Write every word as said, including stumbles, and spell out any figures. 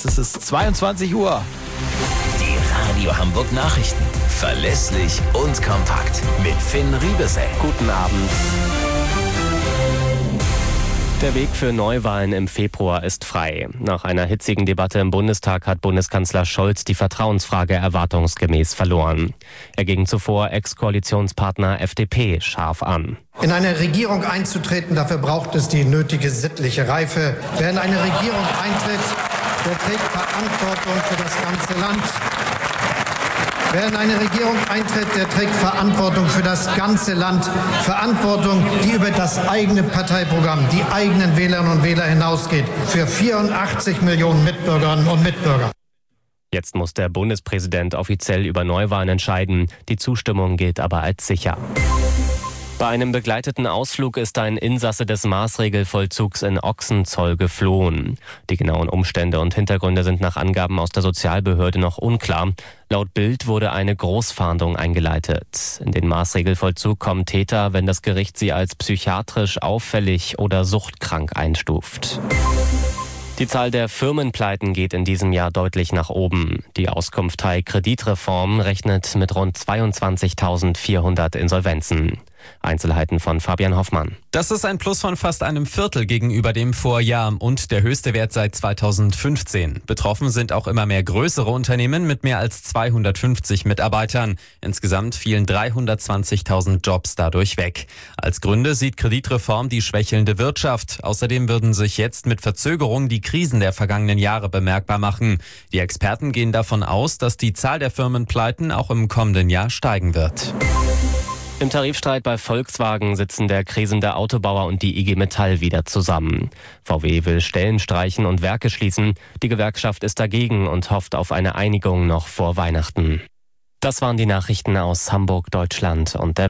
Jetzt ist es zweiundzwanzig Uhr. Die Radio Hamburg Nachrichten. Verlässlich und kompakt. Mit Finn Riebesell. Guten Abend. Der Weg für Neuwahlen im Februar ist frei. Nach einer hitzigen Debatte im Bundestag hat Bundeskanzler Scholz die Vertrauensfrage erwartungsgemäß verloren. Er ging zuvor Ex-Koalitionspartner F D P scharf an. In eine Regierung einzutreten, dafür braucht es die nötige sittliche Reife. Wer in eine Regierung eintritt, der trägt Verantwortung für das ganze Land. Wer in eine Regierung eintritt, der trägt Verantwortung für das ganze Land. Verantwortung, die über das eigene Parteiprogramm, die eigenen Wählerinnen und Wähler hinausgeht. Für vierundachtzig Millionen Mitbürgerinnen und Mitbürger. Jetzt muss der Bundespräsident offiziell über Neuwahlen entscheiden. Die Zustimmung gilt aber als sicher. Bei einem begleiteten Ausflug ist ein Insasse des Maßregelvollzugs in Ochsenzoll geflohen. Die genauen Umstände und Hintergründe sind nach Angaben aus der Sozialbehörde noch unklar. Laut Bild wurde eine Großfahndung eingeleitet. In den Maßregelvollzug kommen Täter, wenn das Gericht sie als psychiatrisch auffällig oder suchtkrank einstuft. Die Zahl der Firmenpleiten geht in diesem Jahr deutlich nach oben. Die Auskunftei Kreditreform rechnet mit rund zweiundzwanzigtausendvierhundert Insolvenzen. Einzelheiten von Fabian Hoffmann. Das ist ein Plus von fast einem Viertel gegenüber dem Vorjahr und der höchste Wert seit zweitausendfünfzehn. Betroffen sind auch immer mehr größere Unternehmen mit mehr als zweihundertfünfzig Mitarbeitern. Insgesamt fielen dreihundertzwanzigtausend Jobs dadurch weg. Als Gründe sieht Kreditreform die schwächelnde Wirtschaft. Außerdem würden sich jetzt mit Verzögerung die Krisen der vergangenen Jahre bemerkbar machen. Die Experten gehen davon aus, dass die Zahl der Firmenpleiten auch im kommenden Jahr steigen wird. Im Tarifstreit bei Volkswagen sitzen der krisende Autobauer und die I G Metall wieder zusammen. V W will Stellen streichen und Werke schließen. Die Gewerkschaft ist dagegen und hofft auf eine Einigung noch vor Weihnachten. Das waren die Nachrichten aus Hamburg, Deutschland und der